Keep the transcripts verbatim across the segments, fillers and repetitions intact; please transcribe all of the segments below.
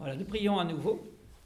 Voilà, nous prions à nouveau.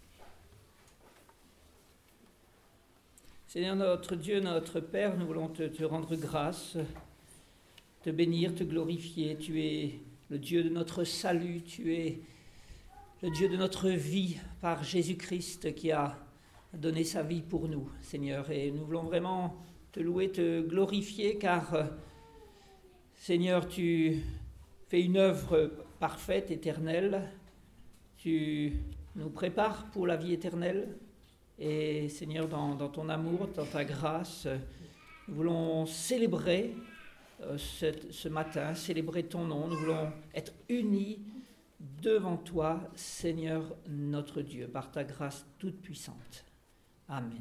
Seigneur notre Dieu, notre Père, nous voulons te, te rendre grâce, te bénir, te glorifier. Tu es le Dieu de notre salut, tu es le Dieu de notre vie par Jésus-Christ qui a donné sa vie pour nous, Seigneur. Et nous voulons vraiment te louer, te glorifier, car, Seigneur, tu fais une œuvre parfaite, éternelle. Tu nous prépares pour la vie éternelle. Et Seigneur, dans, dans ton amour, dans ta grâce, nous voulons célébrer euh, ce, ce matin, célébrer ton nom. Nous voulons être unis devant toi, Seigneur notre Dieu, par ta grâce toute puissante. Amen.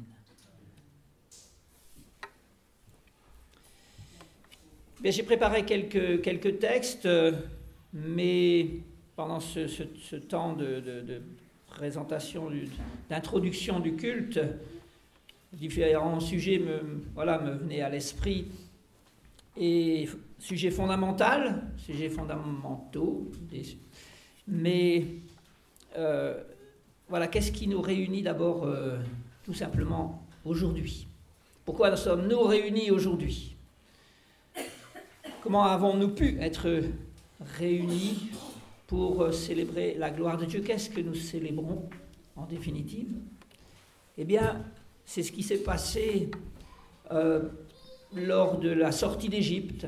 Bien, j'ai préparé quelques, quelques textes, mais pendant ce, ce, ce temps de, de, de présentation, d'introduction du culte, différents sujets me, voilà, me venaient à l'esprit. Et sujets fondamentaux, sujets fondamentaux, mais euh, voilà, qu'est-ce qui nous réunit d'abord euh, tout simplement aujourd'hui? Pourquoi sommes-nous réunis aujourd'hui? Comment avons-nous pu être réunis pour célébrer la gloire de Dieu? Qu'est-ce que nous célébrons en définitive? Eh bien, c'est ce qui s'est passé euh, lors de la sortie d'Égypte.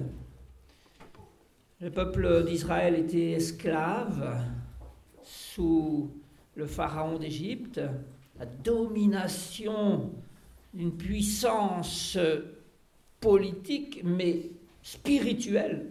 Le peuple d'Israël était esclave sous le pharaon d'Égypte, la domination d'une puissance politique, mais spirituelle.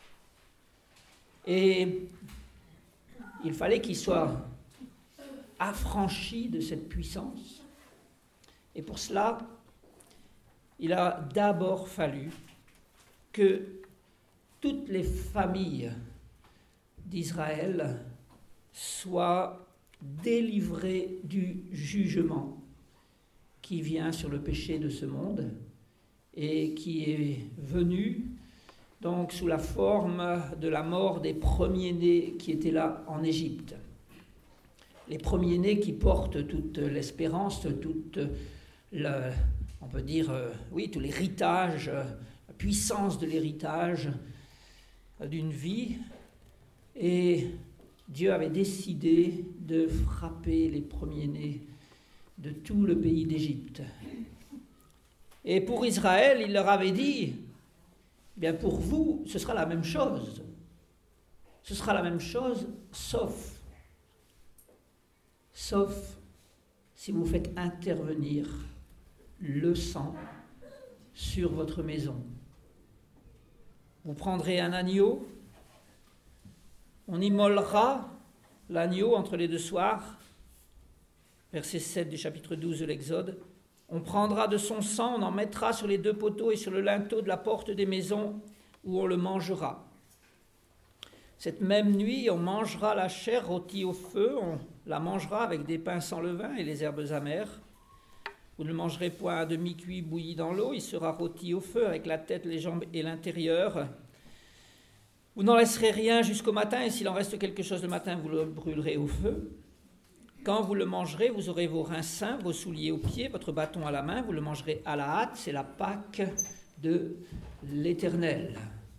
Et il fallait qu'il soit affranchi de cette puissance. Et pour cela, il a d'abord fallu que toutes les familles d'Israël soient délivrées du jugement qui vient sur le péché de ce monde et qui est venu donc sous la forme de la mort des premiers-nés qui étaient là en Égypte. Les premiers-nés qui portent toute l'espérance, toute le, on peut dire, euh, oui, tout l'héritage, euh, la puissance de l'héritage euh, d'une vie. Et Dieu avait décidé de frapper les premiers-nés de tout le pays d'Égypte. Et pour Israël, il leur avait dit, bien pour vous, ce sera la même chose. Ce sera la même chose, sauf, sauf si vous faites intervenir le sang sur votre maison. Vous prendrez un agneau, on immolera l'agneau entre les deux soirs, verset sept du chapitre douze de l'Exode. On prendra de son sang, on en mettra sur les deux poteaux et sur le linteau de la porte des maisons où on le mangera. Cette même nuit, on mangera la chair rôtie au feu, on la mangera avec des pains sans levain et les herbes amères. Vous ne mangerez point à demi-cuit bouilli dans l'eau, il sera rôti au feu avec la tête, les jambes et l'intérieur. Vous n'en laisserez rien jusqu'au matin, et s'il en reste quelque chose le matin, vous le brûlerez au feu. Quand vous le mangerez, vous aurez vos reins sains, vos souliers aux pieds, votre bâton à la main, vous le mangerez à la hâte, c'est la Pâque de l'Éternel.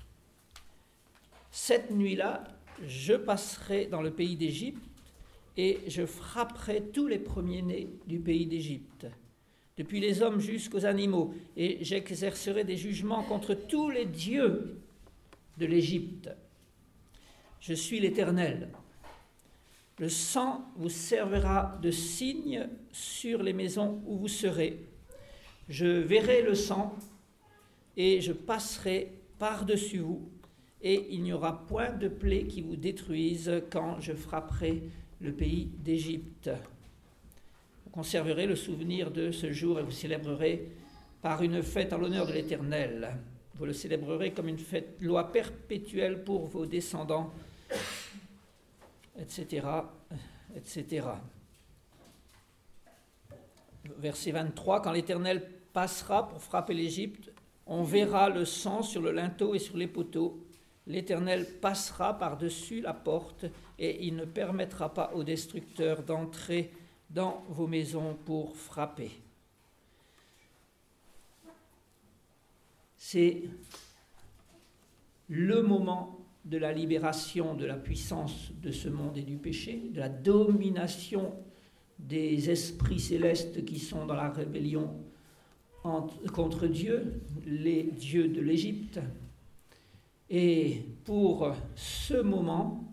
Cette nuit-là, je passerai dans le pays d'Égypte et je frapperai tous les premiers-nés du pays d'Égypte, depuis les hommes jusqu'aux animaux, et j'exercerai des jugements contre tous les dieux de l'Égypte. Je suis l'Éternel. Le sang vous servira de signe sur les maisons où vous serez. Je verrai le sang et je passerai par-dessus vous, et il n'y aura point de plaie qui vous détruise quand je frapperai le pays d'Égypte. Vous conserverez le souvenir de ce jour et vous célébrerez par une fête en l'honneur de l'Éternel. Vous le célébrerez comme une fête, loi perpétuelle pour vos descendants, et cetera, et cetera. Verset vingt-trois, quand l'Éternel passera pour frapper l'Égypte, on verra le sang sur le linteau et sur les poteaux, l'Éternel passera par-dessus la porte et il ne permettra pas aux destructeurs d'entrer dans vos maisons pour frapper. C'est le moment de la libération de la puissance de ce monde et du péché, de la domination des esprits célestes qui sont dans la rébellion contre Dieu, les dieux de l'Égypte. Et pour ce moment,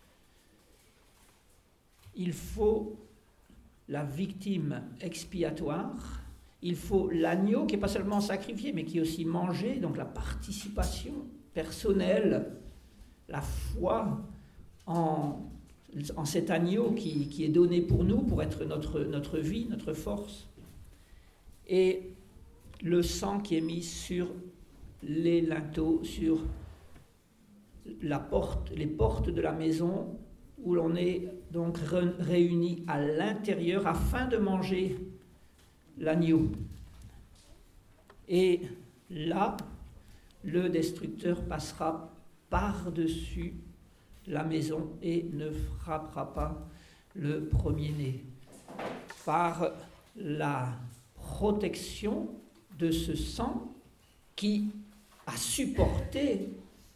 il faut la victime expiatoire, il faut l'agneau qui n'est pas seulement sacrifié, mais qui est aussi mangé, donc la participation personnelle, la foi en, en cet agneau qui, qui est donné pour nous, pour être notre, notre vie, notre force, et le sang qui est mis sur les linteaux, sur la porte, les portes de la maison, où l'on est donc réunis à l'intérieur afin de manger l'agneau. Et là, le destructeur passera par-dessus la maison et ne frappera pas le premier-né. Par la protection de ce sang qui a supporté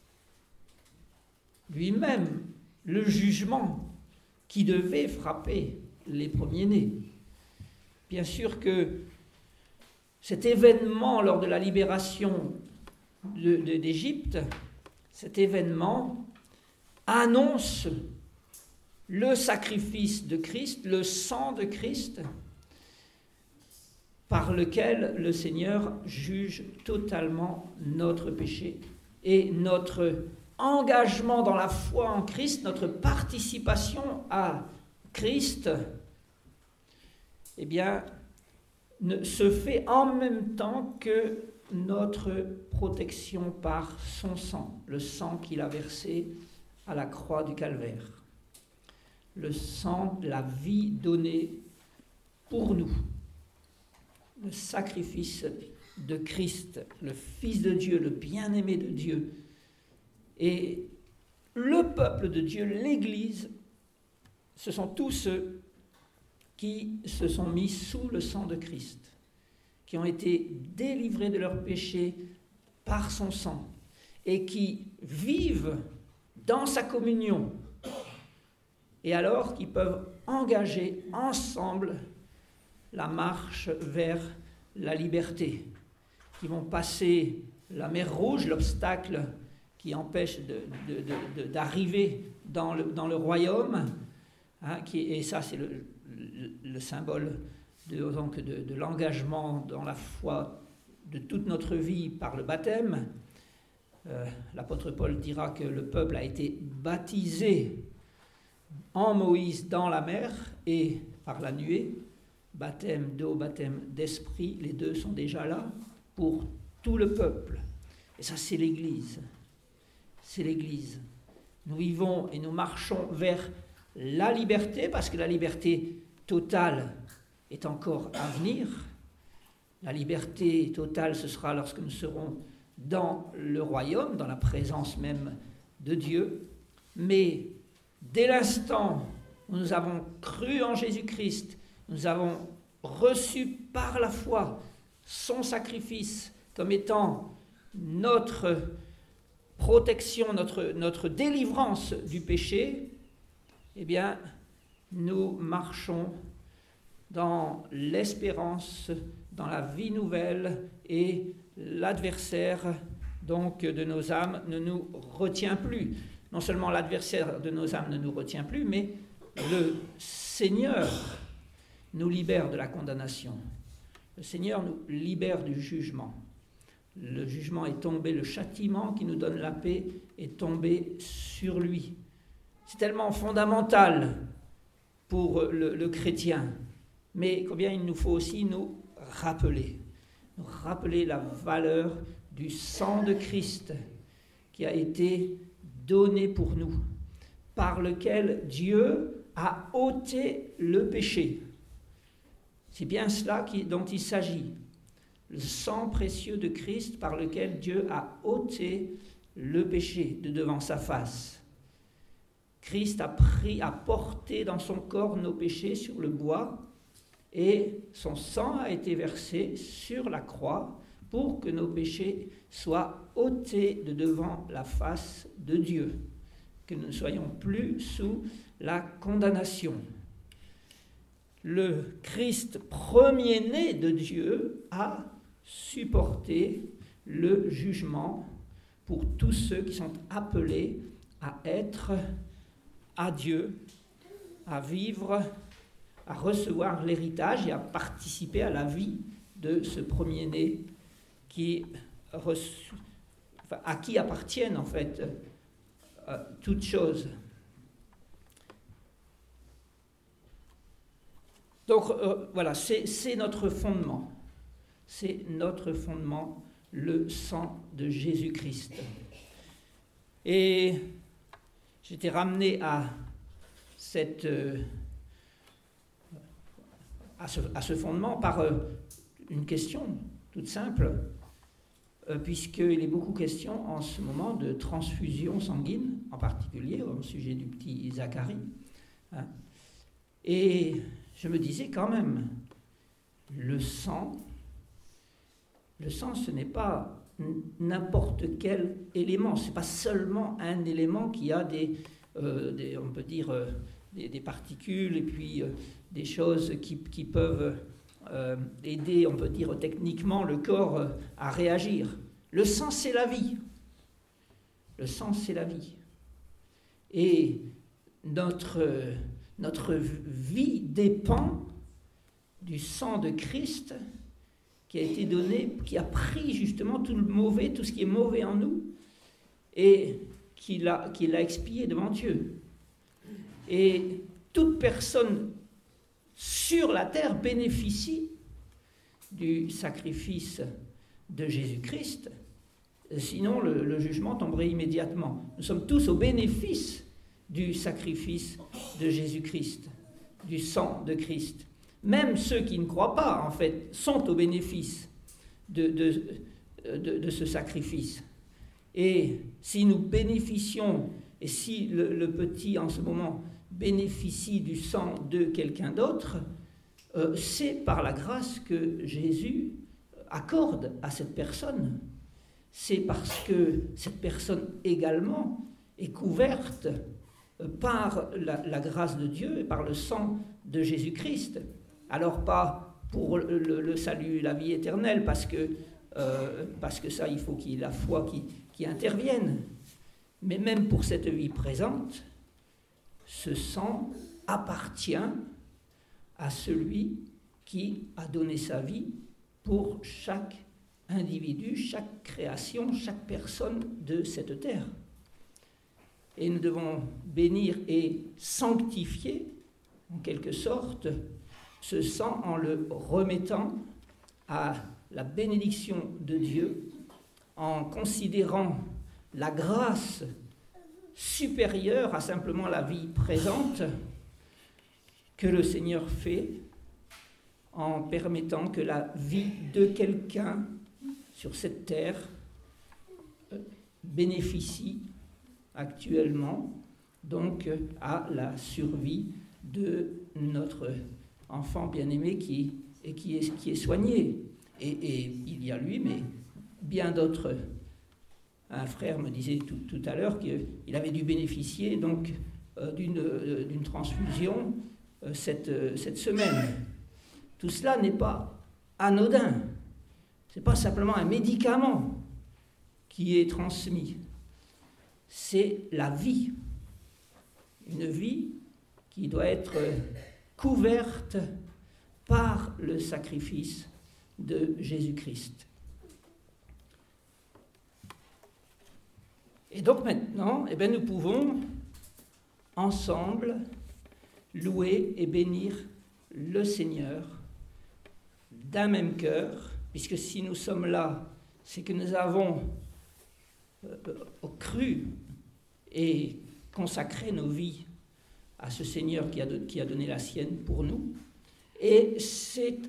lui-même le jugement qui devait frapper les premiers-nés. Bien sûr que cet événement lors de la libération de, de, d'Égypte, cet événement annonce le sacrifice de Christ, le sang de Christ, par lequel le Seigneur juge totalement notre péché et notre engagement dans la foi en Christ, notre participation à Christ, eh bien, ne, se fait en même temps que notre protection par son sang, le sang qu'il a versé à la croix du Calvaire, le sang de la vie donnée pour nous, le sacrifice de Christ, le Fils de Dieu, le bien-aimé de Dieu. Et le peuple de Dieu, l'Église, ce sont tous ceux qui se sont mis sous le sang de Christ, qui ont été délivrés de leurs péchés par son sang et qui vivent dans sa communion, et alors qu'ils peuvent engager ensemble la marche vers la liberté, qui vont passer la mer Rouge, l'obstacle qui empêche de, de, de, de, d'arriver dans le, dans le royaume, hein, qui, et ça c'est le, le, le symbole de, donc de, de l'engagement dans la foi de toute notre vie par le baptême. Euh, l'apôtre Paul dira que le peuple a été baptisé en Moïse dans la mer et par la nuée, baptême d'eau, baptême d'esprit, les deux sont déjà là pour tout le peuple. Et ça c'est l'Église. C'est l'Église. Nous vivons et nous marchons vers la liberté, parce que la liberté totale est encore à venir. La liberté totale, ce sera lorsque nous serons dans le royaume, dans la présence même de Dieu. Mais dès l'instant où nous avons cru en Jésus-Christ, nous avons reçu par la foi son sacrifice comme étant notre protection, notre, notre délivrance du péché, eh bien, nous marchons dans l'espérance, dans la vie nouvelle, et l'adversaire donc de nos âmes ne nous retient plus. Non seulement l'adversaire de nos âmes ne nous retient plus, mais le Seigneur nous libère de la condamnation. Le Seigneur nous libère du jugement. Le jugement est tombé, le châtiment qui nous donne la paix est tombé sur lui. C'est tellement fondamental pour le, le chrétien, mais combien il nous faut aussi nous rappeler, nous rappeler la valeur du sang de Christ qui a été donné pour nous, par lequel Dieu a ôté le péché. C'est bien cela qui, dont il s'agit. Le sang précieux de Christ par lequel Dieu a ôté le péché de devant sa face. Christ a pris, a porté dans son corps nos péchés sur le bois et son sang a été versé sur la croix pour que nos péchés soient ôtés de devant la face de Dieu, que nous ne soyons plus sous la condamnation. Le Christ premier-né de Dieu a supporté le jugement pour tous ceux qui sont appelés à être à Dieu, à vivre, à recevoir l'héritage et à participer à la vie de ce premier-né qui reçu, enfin, à qui appartiennent en fait euh, toutes choses. Donc euh, voilà, c'est, c'est notre fondement. C'est notre fondement, le sang de Jésus-Christ. Et j'étais ramené à, cette, euh, à, ce, à ce fondement par euh, une question toute simple, euh, puisqu'il est beaucoup question en ce moment de transfusion sanguine, en particulier au sujet du petit Zacharie. Hein. Et je me disais quand même, le sang, le sang ce n'est pas n'importe quel élément, ce n'est pas seulement un élément qui a des, euh, des on peut dire, euh, des, des particules et puis euh, des choses qui, qui peuvent euh, aider, on peut dire techniquement, le corps euh, à réagir. Le sang, c'est la vie. Le sang, c'est la vie. Et notre, notre vie dépend du sang de Christ qui a été donné, qui a pris justement tout le mauvais, tout ce qui est mauvais en nous, et qui l'a, qui l'a expié devant Dieu. Et toute personne sur la terre bénéficie du sacrifice de Jésus-Christ, sinon le, le jugement tomberait immédiatement. Nous sommes tous au bénéfice du sacrifice de Jésus-Christ, du sang de Christ. Même ceux qui ne croient pas, en fait, sont au bénéfice de, de, de, de ce sacrifice. Et si nous bénéficions, et si le, le petit, en ce moment, bénéficie du sang de quelqu'un d'autre, euh, c'est par la grâce que Jésus accorde à cette personne. C'est parce que cette personne également est couverte par la, la grâce de Dieu et par le sang de Jésus-Christ. Alors pas pour le, le, le salut, la vie éternelle, parce que, euh, parce que ça, il faut qu'il y ait la foi qui, qui intervienne. Mais même pour cette vie présente, ce sang appartient à celui qui a donné sa vie pour chaque individu, chaque création, chaque personne de cette terre. Et nous devons bénir et sanctifier, en quelque sorte, ce sang en le remettant à la bénédiction de Dieu, en considérant la grâce supérieure à simplement la vie présente que le Seigneur fait, en permettant que la vie de quelqu'un sur cette terre bénéficie actuellement donc à la survie de notre enfant bien-aimé qui, et qui, est, qui est soigné. Et, et il y a lui, mais bien d'autres. Un frère me disait tout, tout à l'heure qu'il avait dû bénéficier donc euh, d'une, euh, d'une transfusion euh, cette, euh, cette semaine. Tout cela n'est pas anodin. Ce n'est pas simplement un médicament qui est transmis. C'est la vie. Une vie qui doit être couverte par le sacrifice de Jésus-Christ. Et donc maintenant, eh bien, nous pouvons ensemble louer et bénir le Seigneur d'un même cœur, puisque si nous sommes là, c'est que nous avons euh, cru et consacré nos vies à ce Seigneur qui a, de, qui a donné la sienne pour nous. Et c'est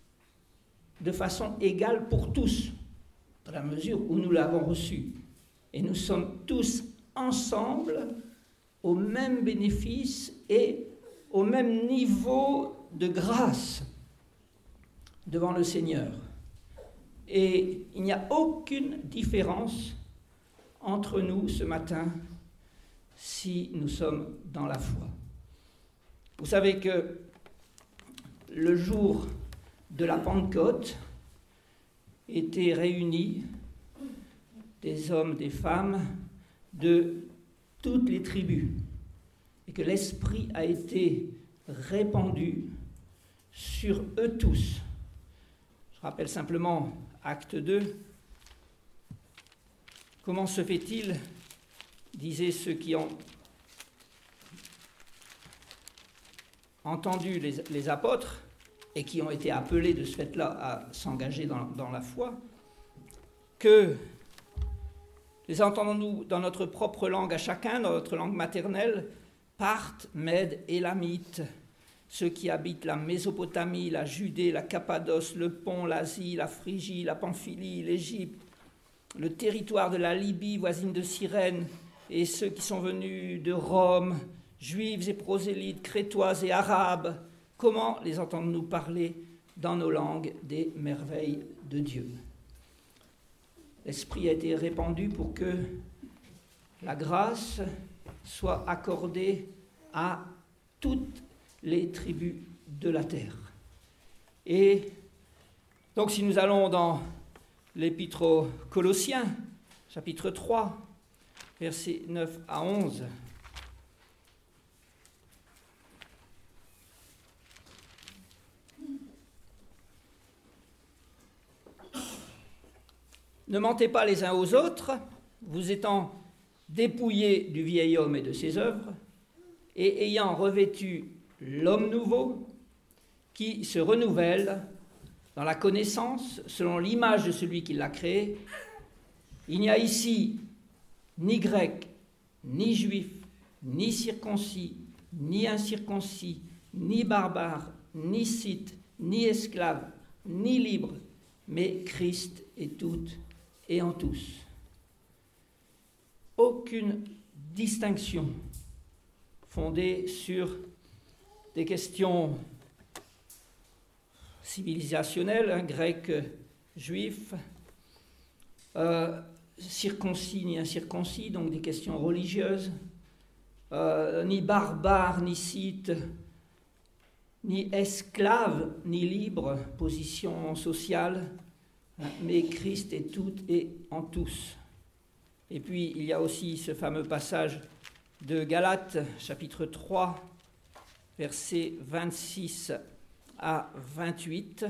de façon égale pour tous, dans la mesure où nous l'avons reçu. Et nous sommes tous ensemble au même bénéfice et au même niveau de grâce devant le Seigneur. Et il n'y a aucune différence entre nous ce matin si nous sommes dans la foi. Vous savez que le jour de la Pentecôte étaient réunis des hommes, des femmes de toutes les tribus et que l'Esprit a été répandu sur eux tous. Je rappelle simplement Acte deux. Comment se fait-il, disaient ceux qui ont entendu les, les apôtres et qui ont été appelés de ce fait-là à s'engager dans, dans la foi, que les entendons-nous dans notre propre langue à chacun, dans notre langue maternelle, Parthes, Mèdes, Élamites, ceux qui habitent la Mésopotamie, la Judée, la Cappadoce, le Pont, l'Asie, la Phrygie, la Pamphylie, l'Égypte, le territoire de la Libye voisine de Cyrène, et ceux qui sont venus de Rome, juifs et prosélytes, crétois et arabes, comment les entendons-nous parler dans nos langues des merveilles de Dieu? L'Esprit a été répandu pour que la grâce soit accordée à toutes les tribus de la terre. Et donc si nous allons dans l'Épître aux Colossiens, chapitre trois, versets neuf à onze, ne mentez pas les uns aux autres, vous étant dépouillés du vieil homme et de ses œuvres, et ayant revêtu l'homme nouveau, qui se renouvelle dans la connaissance selon l'image de celui qui l'a créé. Il n'y a ici ni grec, ni juif, ni circoncis, ni incirconcis, ni barbare, ni scythe, ni esclave, ni libre, mais Christ est tout et en tous. Aucune distinction fondée sur des questions civilisationnelles, hein, grec, juif, euh, circoncis ni incirconcis, donc des questions religieuses, euh, ni barbare, ni scythe, ni esclave, ni libre, position sociale, hein, mais Christ est tout et en tous. Et puis il y a aussi ce fameux passage de Galates, chapitre trois, versets vingt-six à vingt-huit.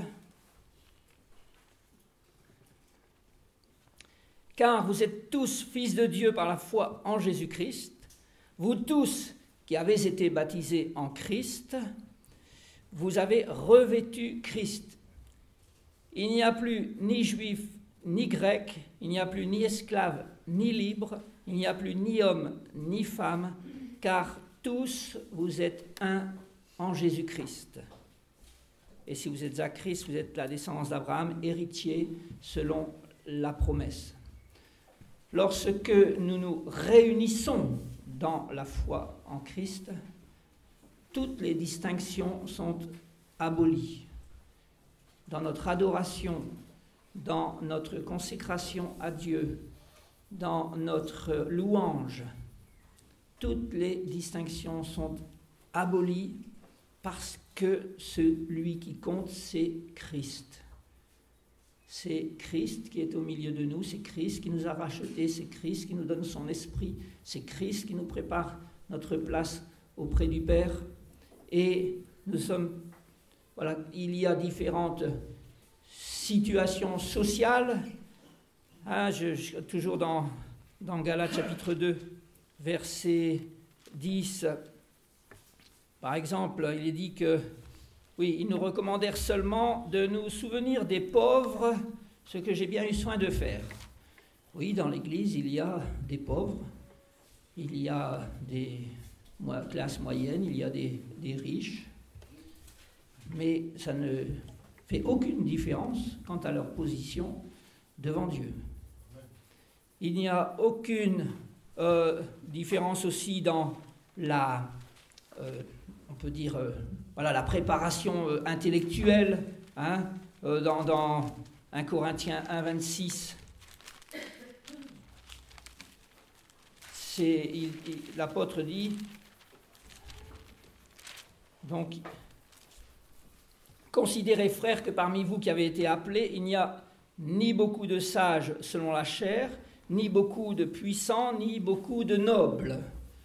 Car vous êtes tous fils de Dieu par la foi en Jésus-Christ, vous tous qui avez été baptisés en Christ, vous avez revêtu Christ. Il n'y a plus ni juif ni grec, il n'y a plus ni esclave ni libre, il n'y a plus ni homme ni femme, car tous vous êtes un en Jésus-Christ. Et si vous êtes à Christ, vous êtes la descendance d'Abraham, héritier selon la promesse. Lorsque nous nous réunissons dans la foi en Christ, toutes les distinctions sont abolies. Dans notre adoration, dans notre consécration à Dieu, dans notre louange, toutes les distinctions sont abolies parce que celui qui compte, c'est Christ. C'est Christ qui est au milieu de nous, c'est Christ qui nous a rachetés, c'est Christ qui nous donne son esprit, c'est Christ qui nous prépare notre place auprès du Père. Et nous sommes, voilà, il y a différentes situations sociales. Hein, je, je, toujours dans, dans Galates chapitre deux, verset dix, par exemple, il est dit que, oui, ils nous recommandèrent seulement de nous souvenir des pauvres, ce que j'ai bien eu soin de faire. Oui, dans l'Église, il y a des pauvres, il y a des classes moyennes, il y a des, des riches, mais ça ne fait aucune différence quant à leur position devant Dieu. Il n'y a aucune euh, différence aussi dans la, euh, on peut dire, euh, voilà, la préparation euh, intellectuelle, hein, euh, dans, dans un Corinthiens un, vingt-six. C'est, il, il, l'apôtre dit, donc, considérez, frères, que parmi vous qui avez été appelés, il n'y a ni beaucoup de sages selon la chair, ni beaucoup de puissants, ni beaucoup de nobles.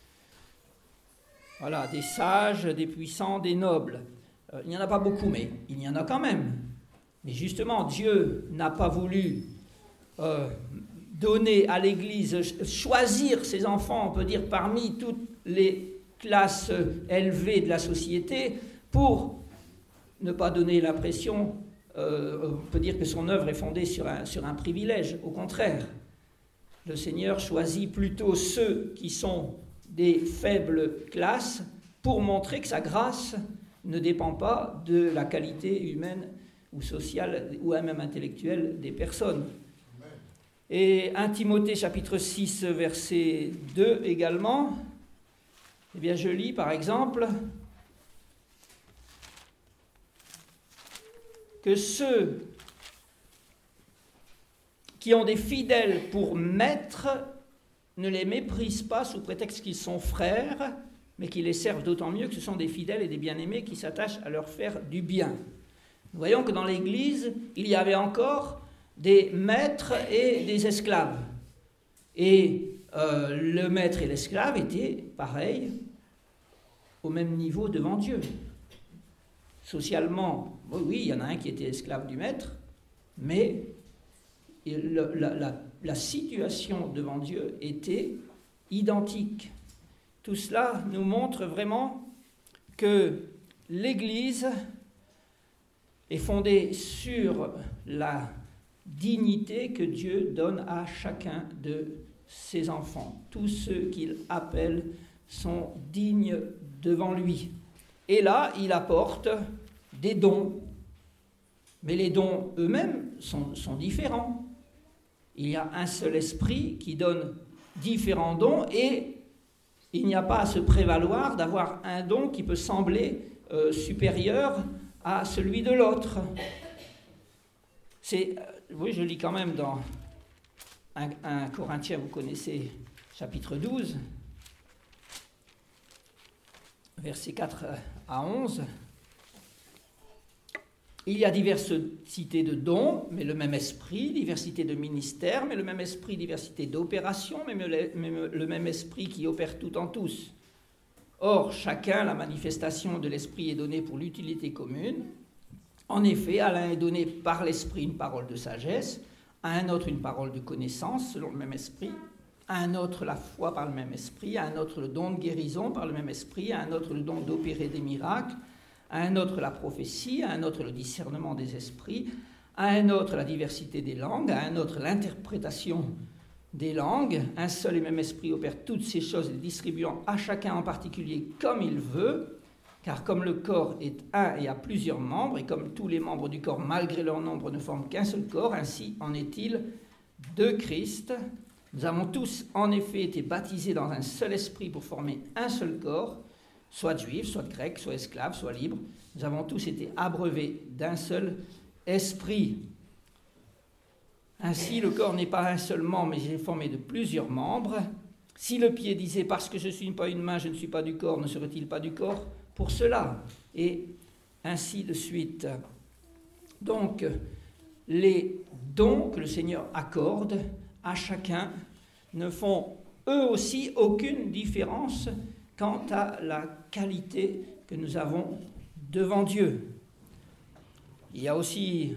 Voilà, des sages, des puissants, des nobles. Euh, il n'y en a pas beaucoup, mais il y en a quand même. Mais justement, Dieu n'a pas voulu euh, donner à l'Église, choisir ses enfants, on peut dire, parmi toutes les classes élevées de la société, pour ne pas donner l'impression, euh, on peut dire que son œuvre est fondée sur un, sur un privilège. Au contraire, le Seigneur choisit plutôt ceux qui sont des faibles classes pour montrer que sa grâce ne dépend pas de la qualité humaine ou sociale ou même intellectuelle des personnes. Et premier Timothée chapitre six verset deux également, eh bien je lis par exemple que ceux qui ont des fidèles pour maîtres ne les méprisent pas sous prétexte qu'ils sont frères, mais qui les servent d'autant mieux que ce sont des fidèles et des bien-aimés qui s'attachent à leur faire du bien. Nous voyons que dans l'Église, il y avait encore des maîtres et des esclaves. Et euh, le maître et l'esclave étaient pareils, au même niveau devant Dieu. Socialement, oui, il y en a un qui était esclave du maître, mais le, la, la, la situation devant Dieu était identique. Tout cela nous montre vraiment que l'Église est fondée sur la dignité que Dieu donne à chacun de ses enfants. Tous ceux qu'il appelle sont dignes devant lui. Et là, il apporte des dons. Mais les dons eux-mêmes sont, sont différents. Il y a un seul esprit qui donne différents dons et il n'y a pas à se prévaloir d'avoir un don qui peut sembler euh, supérieur à celui de l'autre. C'est, euh, oui, je lis quand même dans un, un Corinthiens, vous connaissez, chapitre douze, versets quatre à onze. Il y a diversité de dons, mais le même esprit, diversité de ministères, mais le même esprit, diversité d'opérations, mais le même esprit qui opère tout en tous. Or, chacun, la manifestation de l'esprit est donnée pour l'utilité commune. En effet, à l'un est donné par l'esprit une parole de sagesse, à un autre une parole de connaissance, selon le même esprit, à un autre la foi par le même esprit, à un autre le don de guérison par le même esprit, à un autre le don d'opérer des miracles, à un autre la prophétie, à un autre le discernement des esprits, à un autre la diversité des langues, à un autre l'interprétation des langues. Un seul et même esprit opère toutes ces choses, les distribuant à chacun en particulier comme il veut, car comme le corps est un et a plusieurs membres, et comme tous les membres du corps, malgré leur nombre, ne forment qu'un seul corps, ainsi en est-il de Christ. Nous avons tous en effet été baptisés dans un seul esprit pour former un seul corps, soit juifs, soit grecs, soit esclaves, soit libres. Nous avons tous été abreuvés d'un seul esprit. Ainsi, le corps n'est pas un seul membre, mais il est formé de plusieurs membres. Si le pied disait « parce que je ne suis pas une main, je ne suis pas du corps », ne serait-il pas du corps pour cela? Et ainsi de suite. Donc, les dons que le Seigneur accorde à chacun ne font eux aussi aucune différence quant à la qualité que nous avons devant Dieu. Il y a aussi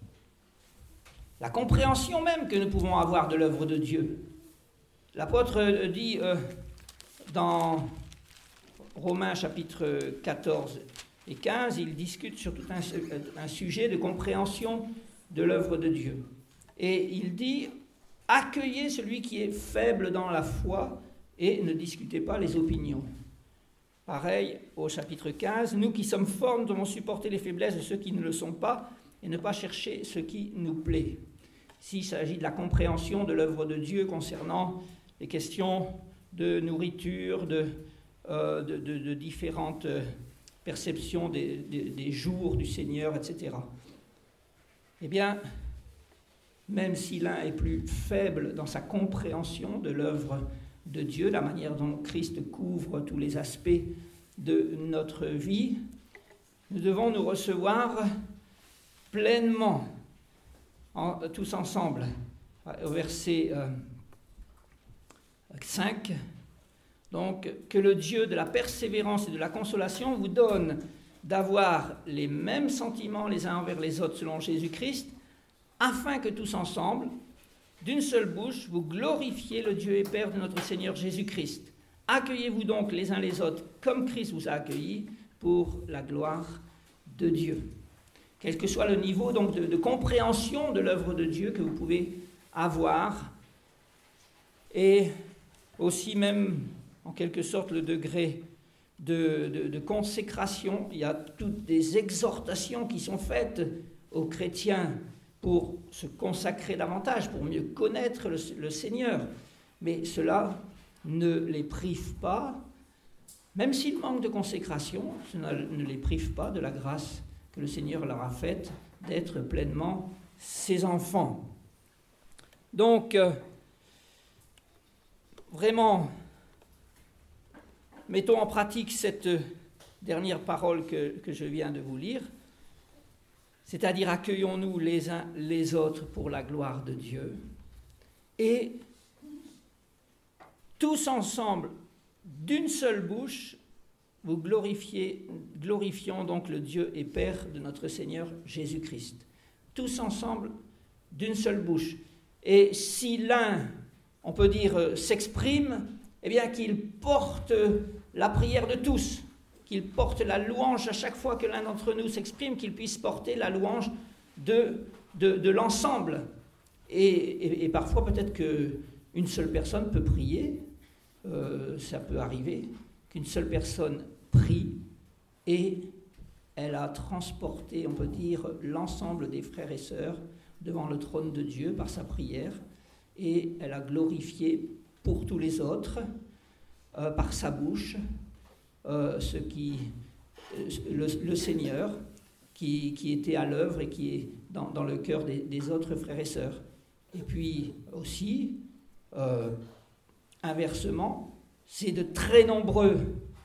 la compréhension même que nous pouvons avoir de l'œuvre de Dieu. L'apôtre dit euh, dans Romains chapitre quatorze et quinze, il discute sur tout un, un sujet de compréhension de l'œuvre de Dieu. Et il dit « Accueillez celui qui est faible dans la foi et ne discutez pas les opinions. » Pareil, au chapitre quinze, « Nous qui sommes forts, nous devons supporter les faiblesses de ceux qui ne le sont pas et ne pas chercher ce qui nous plaît. » S'il s'agit de la compréhension de l'œuvre de Dieu concernant les questions de nourriture, de, euh, de, de, de différentes perceptions des, des, des jours du Seigneur, et cetera. Eh bien, même si l'un est plus faible dans sa compréhension de l'œuvre de Dieu, la manière dont Christ couvre tous les aspects de notre vie, nous devons nous recevoir pleinement, en, tous ensemble. Au verset euh, cinq, donc, que le Dieu de la persévérance et de la consolation vous donne d'avoir les mêmes sentiments les uns envers les autres selon Jésus-Christ, afin que tous ensemble, d'une seule bouche, vous glorifiez le Dieu et Père de notre Seigneur Jésus-Christ. Accueillez-vous donc les uns les autres comme Christ vous a accueillis pour la gloire de Dieu. Quel que soit le niveau donc de, de compréhension de l'œuvre de Dieu que vous pouvez avoir, et aussi même en quelque sorte le degré de, de, de consécration, il y a toutes des exhortations qui sont faites aux chrétiens pour se consacrer davantage, pour mieux connaître le, le Seigneur. Mais cela ne les prive pas, même s'ils manquent de consécration, cela ne les prive pas de la grâce que le Seigneur leur a faite d'être pleinement ses enfants. Donc, euh, vraiment, mettons en pratique cette dernière parole que, que je viens de vous lire, c'est-à-dire accueillons-nous les uns les autres pour la gloire de Dieu, et tous ensemble, d'une seule bouche, vous glorifiez, glorifions donc le Dieu et Père de notre Seigneur Jésus-Christ. Tous ensemble, d'une seule bouche. Et si l'un, on peut dire, s'exprime, eh bien qu'il porte la prière de tous, qu'il porte la louange à chaque fois que l'un d'entre nous s'exprime, qu'il puisse porter la louange de, de, de l'ensemble. Et, et, et parfois, peut-être qu'une seule personne peut prier, euh, ça peut arriver, qu'une seule personne prie et elle a transporté, on peut dire, l'ensemble des frères et sœurs devant le trône de Dieu par sa prière, et elle a glorifié pour tous les autres, euh, par sa bouche, euh, ce qui, euh, le, le Seigneur qui, qui était à l'œuvre et qui est dans, dans le cœur des, des autres frères et sœurs. Et puis aussi, euh, inversement, c'est de très nombreux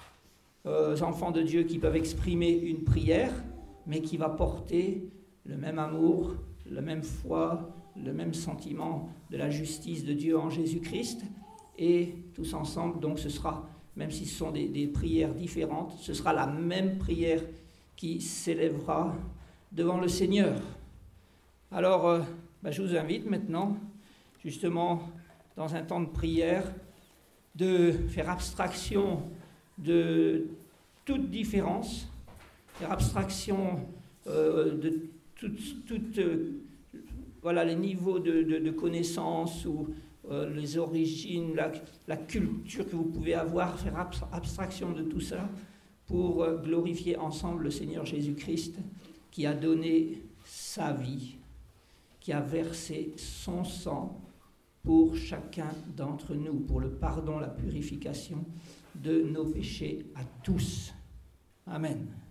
euh, enfants de Dieu qui peuvent exprimer une prière, mais qui va porter le même amour, la même foi, le même sentiment de la justice de Dieu en Jésus-Christ. Et tous ensemble, donc ce sera, même si ce sont des, des prières différentes, ce sera la même prière qui s'élèvera devant le Seigneur. Alors, euh, ben, je vous invite maintenant, justement, dans un temps de prière, de faire abstraction de toute différence, faire abstraction euh, de toutes, toutes euh, voilà, les niveaux de, de, de connaissances ou euh, les origines, la, la culture que vous pouvez avoir, faire abstraction de tout ça pour euh, glorifier ensemble le Seigneur Jésus-Christ qui a donné sa vie, qui a versé son sang pour chacun d'entre nous, pour le pardon, la purification de nos péchés à tous. Amen.